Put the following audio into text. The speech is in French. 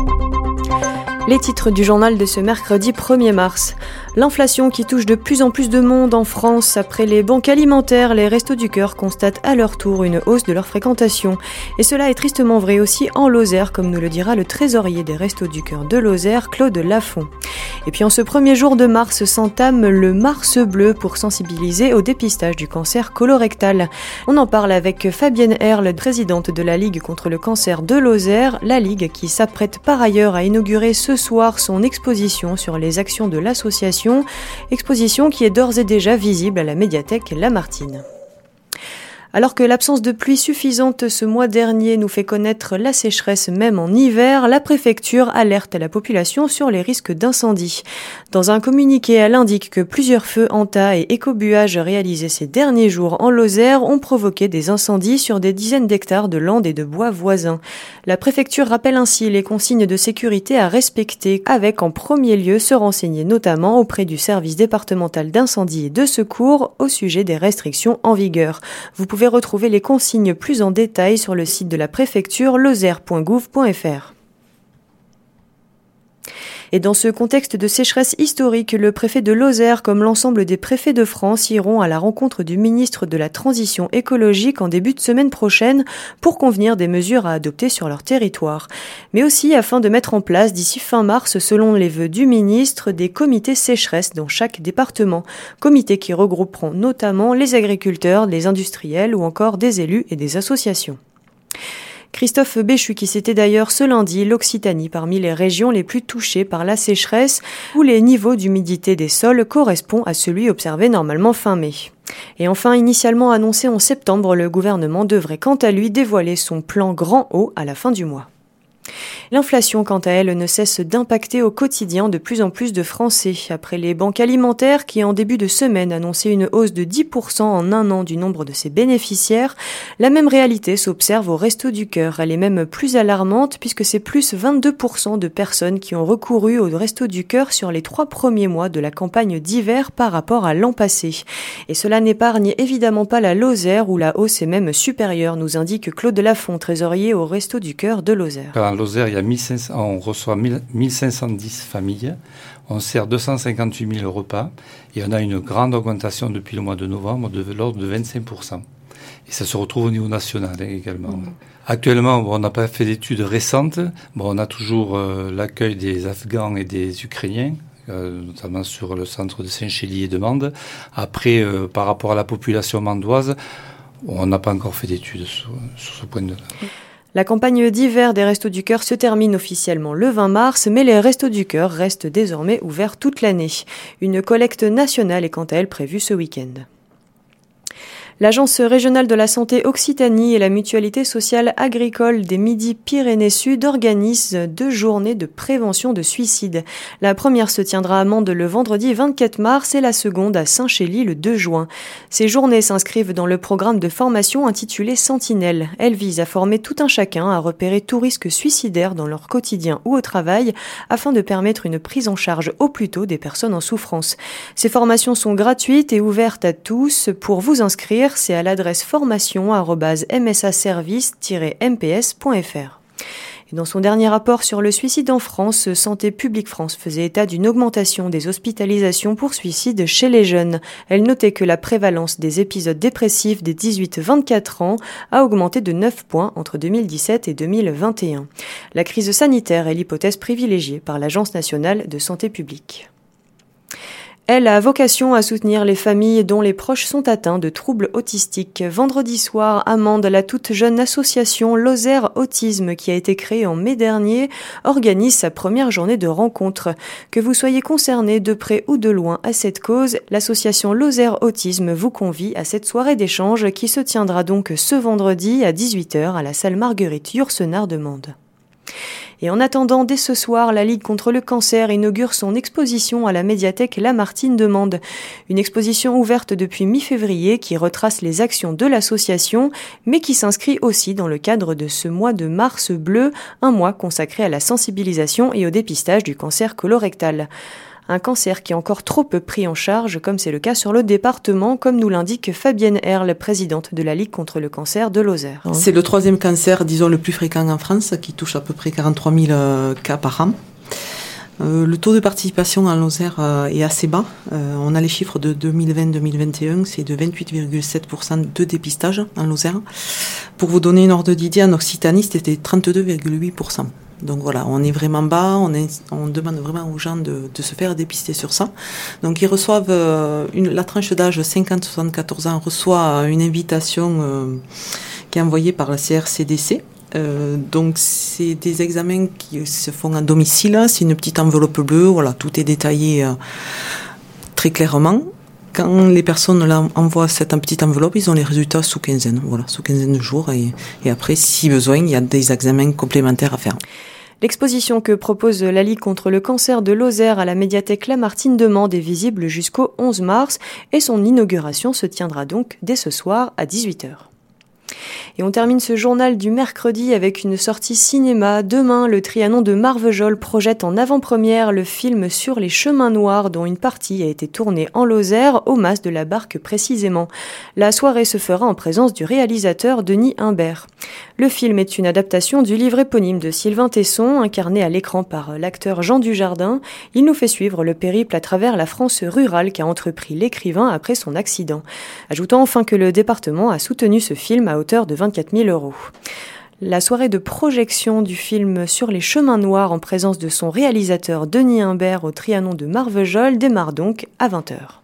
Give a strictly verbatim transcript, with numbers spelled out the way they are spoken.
Les titres du journal de ce mercredi premier mars. L'inflation qui touche de plus en plus de monde en France. Après les banques alimentaires, les Restos du Cœur constatent à leur tour une hausse de leur fréquentation. Et cela est tristement vrai aussi en Lozère, comme nous le dira le trésorier des Restos du Cœur de Lozère, Claude Lafont. Et puis en ce premier jour de mars s'entame le Mars Bleu pour sensibiliser au dépistage du cancer colorectal. On en parle avec Fabienne Herle, présidente de la Ligue contre le cancer de Lozère, la Ligue qui s'apprête par ailleurs à inaugurer ce soir son exposition sur les actions de l'association, exposition qui est d'ores et déjà visible à la médiathèque Lamartine. Alors que l'absence de pluie suffisante ce mois dernier nous fait connaître la sécheresse même en hiver, la préfecture alerte la population sur les risques d'incendie. Dans un communiqué, elle indique que plusieurs feux en tas et écobuages réalisés ces derniers jours en Lozère ont provoqué des incendies sur des dizaines d'hectares de landes et de bois voisins. La préfecture rappelle ainsi les consignes de sécurité à respecter, avec en premier lieu se renseigner notamment auprès du service départemental d'incendie et de secours au sujet des restrictions en vigueur. Vous pouvez Vous pouvez retrouver les consignes plus en détail sur le site de la préfecture lozère point gouv point f r. Et dans ce contexte de sécheresse historique, le préfet de Lozère, comme l'ensemble des préfets de France, iront à la rencontre du ministre de la Transition écologique en début de semaine prochaine pour convenir des mesures à adopter sur leur territoire. Mais aussi afin de mettre en place d'ici fin mars, selon les vœux du ministre, des comités sécheresse dans chaque département. Comités qui regrouperont notamment les agriculteurs, les industriels ou encore des élus et des associations. Christophe Béchu qui citait d'ailleurs ce lundi l'Occitanie parmi les régions les plus touchées par la sécheresse où les niveaux d'humidité des sols correspondent à celui observé normalement fin mai. Et enfin, initialement annoncé en septembre, le gouvernement devrait quant à lui dévoiler son plan grand eau à la fin du mois. L'inflation, quant à elle, ne cesse d'impacter au quotidien de plus en plus de Français. Après les banques alimentaires qui, en début de semaine, annonçaient une hausse de dix pour cent en un an du nombre de ses bénéficiaires, la même réalité s'observe au Restos du Cœur. Elle est même plus alarmante puisque c'est plus vingt-deux pour cent de personnes qui ont recouru au Restos du Cœur sur les trois premiers mois de la campagne d'hiver par rapport à l'an passé. Et cela n'épargne évidemment pas la Lozère où la hausse est même supérieure, nous indique Claude Lafont, trésorier au Restos du Cœur de Lozère. En Lozère, il y a mille cinq cents, on reçoit mille cinq cent dix familles, on sert deux cent cinquante-huit mille repas et on a une grande augmentation depuis le mois de novembre de l'ordre de vingt-cinq pour cent. Et ça se retrouve au niveau national hein, également. Mmh. Actuellement, bon, on n'a pas fait d'études récentes. Bon, on a toujours euh, l'accueil des Afghans et des Ukrainiens, euh, notamment sur le centre de Saint-Chély et de Mende. Après, euh, par rapport à la population mandoise, on n'a pas encore fait d'études sur, sur ce point de vue. La campagne d'hiver des Restos du Cœur se termine officiellement le vingt mars, mais les Restos du Cœur restent désormais ouverts toute l'année. Une collecte nationale est quant à elle prévue ce week-end. L'Agence régionale de la santé Occitanie et la Mutualité sociale agricole des Midi-Pyrénées-Sud organisent deux journées de prévention de suicide. La première se tiendra à Mende le vendredi vingt-quatre mars et la seconde à Saint-Chély le deux juin. Ces journées s'inscrivent dans le programme de formation intitulé Sentinelle. Elles visent à former tout un chacun à repérer tout risque suicidaire dans leur quotidien ou au travail afin de permettre une prise en charge au plus tôt des personnes en souffrance. Ces formations sont gratuites et ouvertes à tous. Pour vous inscrire, c'est à l'adresse formation arobase m s a service tiret m p s point f r. Et dans son dernier rapport sur le suicide en France, Santé publique France faisait état d'une augmentation des hospitalisations pour suicide chez les jeunes. Elle notait que la prévalence des épisodes dépressifs des dix-huit à vingt-quatre ans a augmenté de neuf points entre deux mille dix-sept et deux mille vingt et un. La crise sanitaire est l'hypothèse privilégiée par l'Agence nationale de santé publique. Elle a vocation à soutenir les familles dont les proches sont atteints de troubles autistiques. Vendredi soir, à Mende, la toute jeune association Lozère Autisme, qui a été créée en mai dernier, organise sa première journée de rencontre. Que vous soyez concerné de près ou de loin à cette cause, l'association Lozère Autisme vous convie à cette soirée d'échange qui se tiendra donc ce vendredi à dix-huit heures à la salle Marguerite Yourcenar de Mende. Et en attendant, dès ce soir, la Ligue contre le cancer inaugure son exposition à la médiathèque Lamartine de Mende. Une exposition ouverte depuis mi-février qui retrace les actions de l'association, mais qui s'inscrit aussi dans le cadre de ce mois de mars bleu, un mois consacré à la sensibilisation et au dépistage du cancer colorectal. Un cancer qui est encore trop peu pris en charge, comme c'est le cas sur le département, comme nous l'indique Fabienne Herle, présidente de la Ligue contre le cancer de Lozère. C'est le troisième cancer, disons, le plus fréquent en France, qui touche à peu près quarante-trois mille euh, cas par an. Euh, le taux de participation en Lozère euh, est assez bas. Euh, on a les chiffres de deux mille vingt deux mille vingt et un, c'est de vingt-huit virgule sept pour cent de dépistage en Lozère. Pour vous donner une ordre d'idée, en Occitanie, c'était trente-deux virgule huit pour cent. Donc voilà, on est vraiment bas, on, est, on demande vraiment aux gens de, de se faire dépister sur ça. Donc ils reçoivent, euh, une, la tranche d'âge cinquante à soixante-quatorze ans reçoit une invitation euh, qui est envoyée par la C R C D C. Euh, donc c'est des examens qui se font à domicile, c'est une petite enveloppe bleue, voilà, tout est détaillé euh, très clairement. Quand les personnes là envoient cette petite enveloppe, ils ont les résultats sous quinzaine, voilà, sous quinzaine de jours, et, et après, si besoin, il y a des examens complémentaires à faire. L'exposition que propose la Ligue contre le cancer de Lozère à la médiathèque Lamartine-Demande est visible jusqu'au onze mars et son inauguration se tiendra donc dès ce soir à dix-huit heures. Et on termine ce journal du mercredi avec une sortie cinéma. Demain, le Trianon de Marvejols projette en avant-première le film Sur les chemins noirs, dont une partie a été tournée en Lozère, au mas de la Barque précisément. La soirée se fera en présence du réalisateur Denis Imbert. Le film est une adaptation du livre éponyme de Sylvain Tesson, incarné à l'écran par l'acteur Jean Dujardin. Il nous fait suivre le périple à travers la France rurale qu'a entrepris l'écrivain après son accident. Ajoutant enfin que le département a soutenu ce film à hauteur de vingt-quatre mille euros. La soirée de projection du film Sur les chemins noirs en présence de son réalisateur Denis Imbert au Trianon de Marvejols démarre donc à vingt heures.